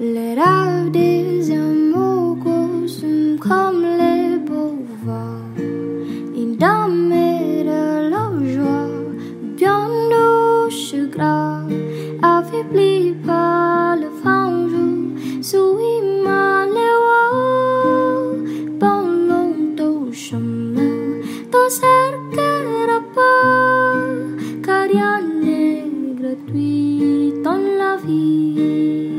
Les rêves des amours consument comme les beaux vents, une dame de la joie, bien de chagrin, affaibli par le vent jour, sous ma léo, bon long chemin, ton cercle pas, car rien n'est gratuit dans la vie.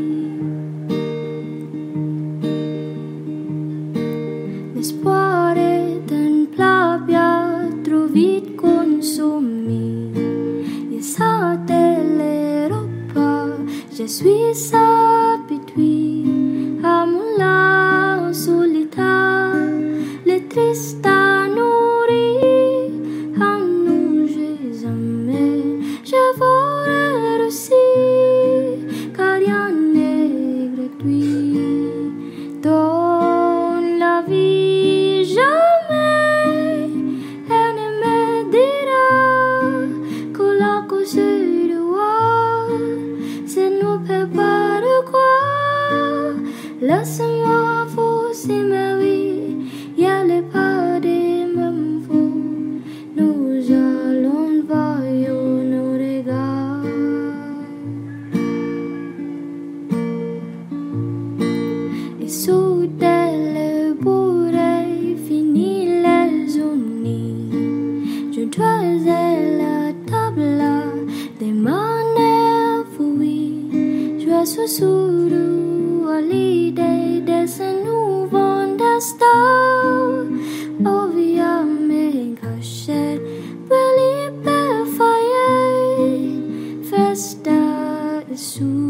L'espoir est un plat bien trop vite consommé. Et ça, les repas, je suis habituée à mon lit solitaire, les tristes à nourrir, à nous jamais. Je voudrais aussi, car rien n'est gratuit dans la vie. Laisse-moi fausser ma vie, y'a les pas des mêmes fous. Nous allons voir nos regards. Et sous tel bourreau fini les journées, je dois la table des mains fouilles. Je suis sourd à l'idée de ce nouveau destin. Oh, via mes gâchettes, Felipe Fayet, festa et sous.